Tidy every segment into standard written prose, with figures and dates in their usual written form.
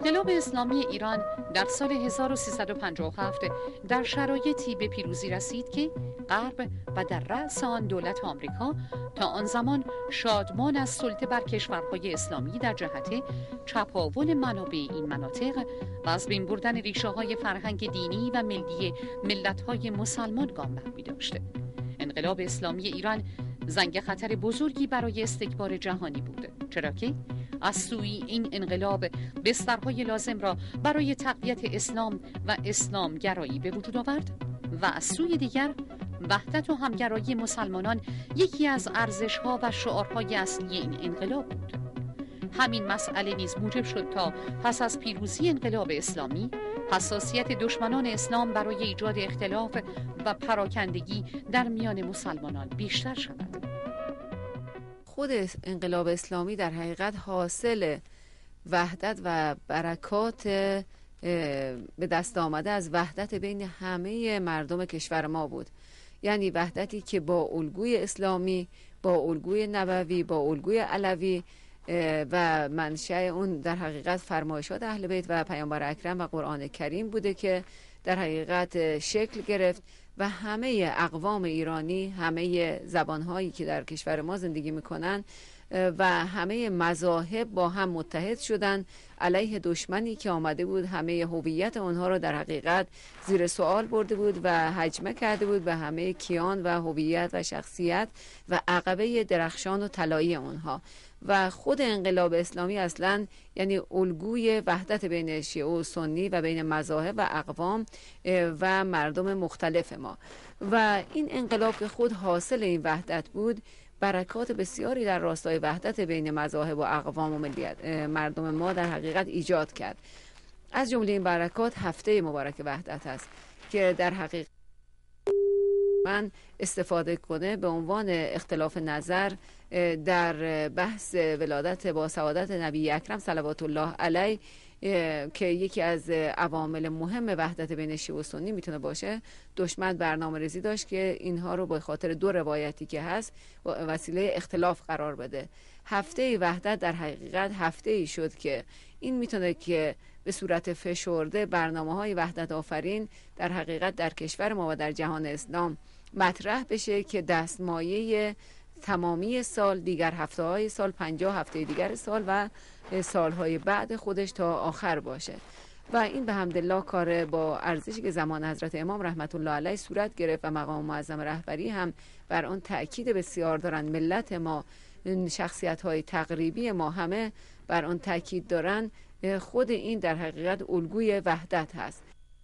انقلاب اسلامی ایران در سال 1357 در شرایطی به پیروزی رسید که غرب و در رأس آن دولت آمریکا تا آن زمان شادمان از سلطه بر کشورهای اسلامی در جهت چپاول منابع این مناطق و از بین بردن ریشه‌های فرهنگ دینی و ملی ملت‌های مسلمان گام برمی داشت. انقلاب اسلامی ایران زنگ خطر بزرگی برای استکبار جهانی بود، چرا که از سوی این انقلاب بسترهای لازم را برای تقویت اسلام و اسلامگرایی به وجود آورد و از سوی دیگر وحدت و همگرایی مسلمانان یکی از ارزش‌ها و شعارهای اصلی این انقلاب بود. همین مسئله نیز موجب شد تا پس از پیروزی انقلاب اسلامی حساسیت دشمنان اسلام برای ایجاد اختلاف و پراکندگی در میان مسلمانان بیشتر شود. خود انقلاب اسلامی در حقیقت حاصل وحدت و برکات به دست آمده از وحدت بین همه مردم کشور ما بود. یعنی وحدتی که با الگوی اسلامی، با الگوی نبوی، با الگوی علوی و منشأ اون در حقیقت فرمایشات اهل بیت و پیامبر اکرم و قرآن کریم بوده که در حقیقت شکل گرفت و همه اقوام ایرانی، همه زبانهایی که در کشور ما زندگی میکنن و همه مذاهب با هم متحد شدن علیه دشمنی که آمده بود همه هویت اونها رو در حقیقت زیر سوال برده بود و هجمه کرده بود به همه کیان و هویت و شخصیت و عقبه درخشان و طلایی اونها. و خود انقلاب اسلامی اصلا یعنی الگوی وحدت بین شیعه و سنی و بین مذاهب و اقوام و مردم مختلف ما. و این انقلاب که خود حاصل این وحدت بود، برکات بسیاری در راستای وحدت بین مذاهب و اقوام و ملیت مردم ما در حقیقت ایجاد کرد. از جمله این برکات هفته مبارک وحدت است که در حقیقت من استفاده کنه به عنوان اختلاف نظر در بحث ولادت با سعادت نبی اکرم صلوات الله علیه که یکی از عوامل مهم وحدت بین شیعه و سنی میتونه باشه. دشمن برنامه‌ریزی داشت که اینها رو به خاطر دو روایتی که هست وسیله اختلاف قرار بده. هفته وحدت در حقیقت هفته ای شد که این میتونه که به صورت فشرده برنامه‌های وحدت آفرین در حقیقت در کشور ما و در جهان اسلام مطرح بشه که دستمایه تمامی سال، دیگر هفته‌های سال، 50 هفته دیگر سال و سالهای بعد خودش تا آخر باشه. و این به حمدالله کار با ارزشی که زمان حضرت امام رحمت الله علیه صورت گرفت و مقام معظم رهبری هم بر آن تأکید بسیار دارن. ملت ما، شخصیت‌های تقریبی ما همه بر آن تأکید دارن. خود این در حقیقت الگوی وحدت هست.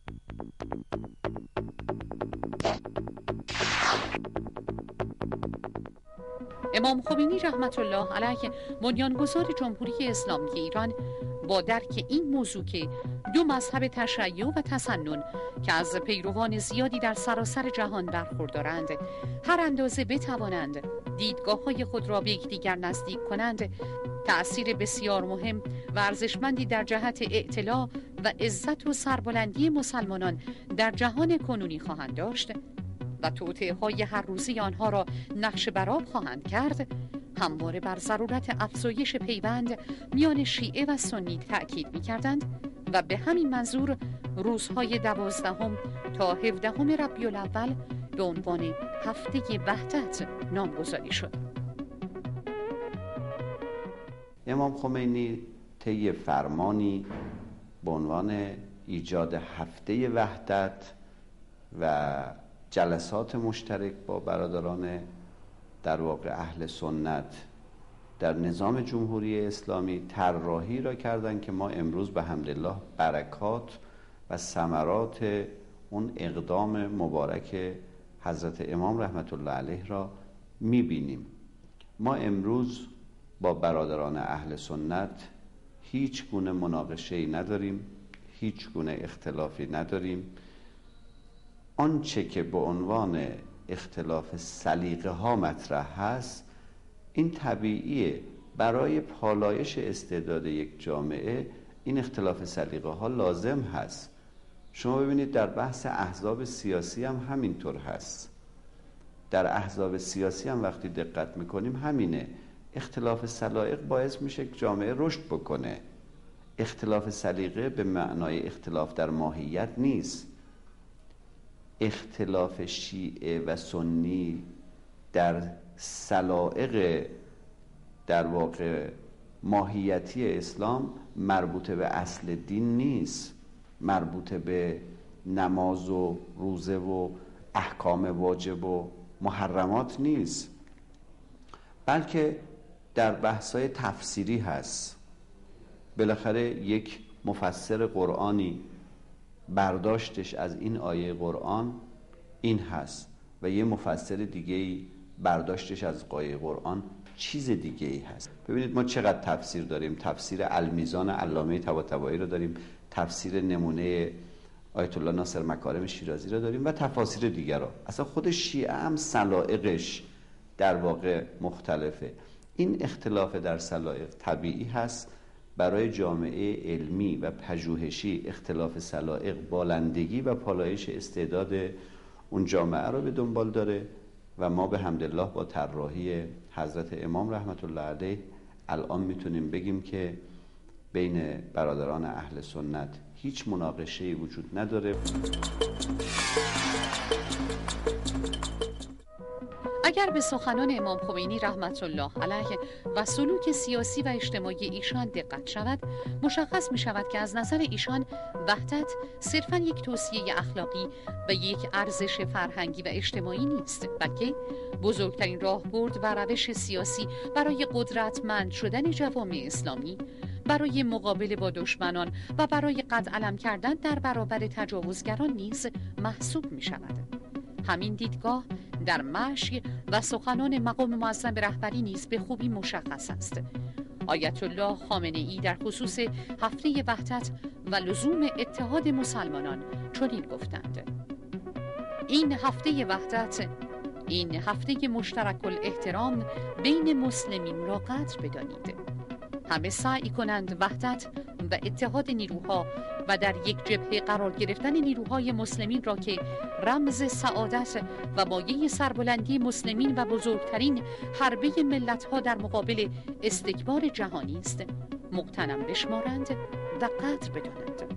امام خمینی رحمت الله علیه بنیانگذار جمهوری اسلامی ایران با درک این موضوع که دو مذهب تشیع و تسنن که از پیروان زیادی در سراسر جهان برخوردارند هر اندازه بتوانند دیدگاه‌های خود را به یکدیگر نزدیک کنند، تأثیر بسیار مهم و ارزشمندی در جهت اطلاع و عزت و سربلندی مسلمانان در جهان کنونی خواهند داشت و توطئه‌های هر روزی آنها را نقش برآب خواهند کرد، همواره بر ضرورت افزایش پیوند میان شیعه و سنی تأکید می‌کردند و به همین منظور روزهای 12 تا 17 ربیع الاول به عنوان هفته وحدت نامگذاری شد. امام خمینی طی فرمانی به عنوان ایجاد هفته وحدت و جلسات مشترک با برادران در واقع اهل سنت در نظام جمهوری اسلامی طراحی را کردند که ما امروز به حمدالله برکات و ثمرات اون اقدام مبارک حضرت امام رحمت الله علیه را می‌بینیم. ما امروز با برادران اهل سنت هیچ گونه مناقشه‌ای نداریم، هیچ گونه اختلافی نداریم. آنچه که به عنوان اختلاف سلیقه ها مطرح هست، این طبیعیه. برای پالایش استعداد یک جامعه این اختلاف سلیقه ها لازم هست. شما ببینید در بحث احزاب سیاسی هم همینطور هست. در احزاب سیاسی هم وقتی دقت میکنیم همینه. اختلاف سلیقه باعث میشه که جامعه رشد بکنه. اختلاف سلیقه به معنای اختلاف در ماهیت نیست. اختلاف شیعه و سنی در سلائق در واقع ماهیتی اسلام مربوط به اصل دین نیست، مربوط به نماز و روزه و احکام واجب و محرمات نیست، بلکه در بحث‌های تفسیری هست. بالاخره یک مفسر قرآنی برداشتش از این آیه قرآن این هست و یه مفسر دیگه‌ای برداشتش از آیه قرآن چیز دیگه‌ای هست. ببینید ما چقدر تفسیر داریم. تفسیر المیزان علامه طباطبایی رو داریم، تفسیر نمونه آیت الله ناصر مکارم شیرازی رو داریم و تفاسیر دیگر رو. اصلا خود شیعه هم سلائقش در واقع مختلفه. این اختلاف در سلائق طبیعی هست. برای جامعه علمی و پژوهشی اختلاف سلائق بالندگی و پالایش استعداد اون جامعه رو به دنبال داره و ما به حمدالله با طراحی حضرت امام رحمت الله علیه الان میتونیم بگیم که بین برادران اهل سنت هیچ مناقشه‌ای وجود نداره. اگر به سخنان امام خمینی رحمت الله علیه و سلوک سیاسی و اجتماعی ایشان دقت شود، مشخص می شود که از نظر ایشان وحدت صرفاً یک توصیه اخلاقی و یک ارزش فرهنگی و اجتماعی نیست، بلکه بزرگترین راهبرد و روش سیاسی برای قدرتمند شدن جوامع اسلامی، برای مقابله با دشمنان و برای قد علم کردن در برابر تجاوزگران نیز محسوب می شود. همین دیدگاه در مشی و سخنان مقام معظم رهبری نیز به خوبی مشخص است. آیت الله خامنه ای در خصوص هفته وحدت و لزوم اتحاد مسلمانان چنین گفتند: این هفته وحدت، این هفته مشترک الاحترام بین مسلمین را قدر بدانید. همه سعی کنند وحدت و اتحاد نیروها و در یک جبهه قرار گرفتن نیروهای مسلمین را که رمز سعادت و مایه سربلندی مسلمین و بزرگترین حربه ملت‌ها در مقابل استکبار جهانی است، مغتنم بشمارند و قدر بدانند.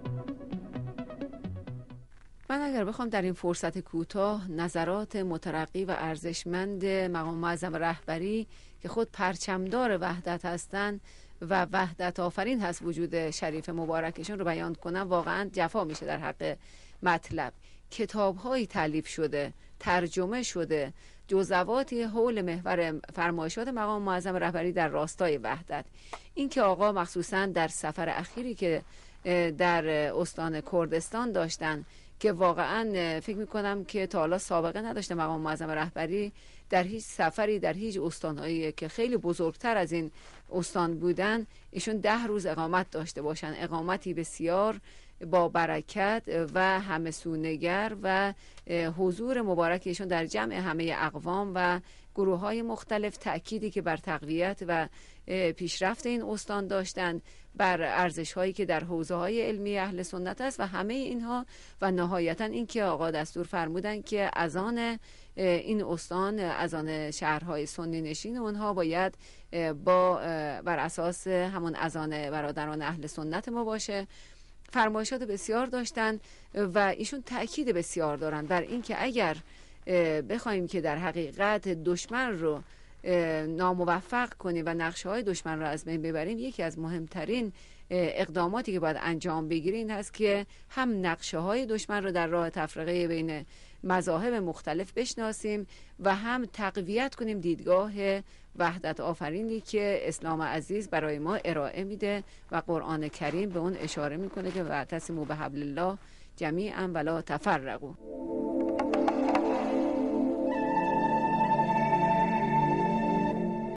من اگر بخوام در این فرصت کوتاه نظرات مترقی و ارزشمند مقام معظم رهبری که خود پرچمدار وحدت هستند و وحدت آفرین هست وجود شریف مبارکشون رو بیان کنم، واقعا جفا میشه در حق مطلب. کتاب‌هایی تالیف شده، ترجمه شده، جزواتی حول محور فرمایشات مقام معظم رهبری در راستای وحدت. این که آقا مخصوصا در سفر اخیری که در استان کردستان داشتن که واقعا فکر میکنم که تا حالا سابقه نداشته مقام معظم رهبری در هیچ سفری در هیچ استانهایی که خیلی بزرگتر از این استان بودن ایشون 10 روز اقامت داشته باشن، اقامتی بسیار با برکت و همه سونگر و حضور مبارک ایشون در جمع همه اقوام و گروه های مختلف، تأکیدی که بر تقویت و پیشرفت این استان داشتند، بر ارزش هایی که در حوزه های علمی اهل سنت است و همه اینها، و نهایتا این که آقا دستور فرمودن که اذان این استان، اذان شهرهای سنی نشین اونها باید بر اساس همون اذان برادران اهل سنت ما باشه. فرمایشات بسیار داشتن و ایشون تأکید بسیار دارن بر این که اگر بخوایم که در حقیقت دشمن رو ناموفق کنیم و نقشه های دشمن رو از بین ببریم، یکی از مهمترین اقداماتی که باید انجام بگیریم این هست که هم نقشه های دشمن رو در راه تفرقه بین مذاهب مختلف بشناسیم و هم تقویت کنیم دیدگاه وحدت آفرینی که اسلام عزیز برای ما ارائه میده و قرآن کریم به اون اشاره میکنه که واعتصموا بحبل الله جمیعا ولا تفرقوا.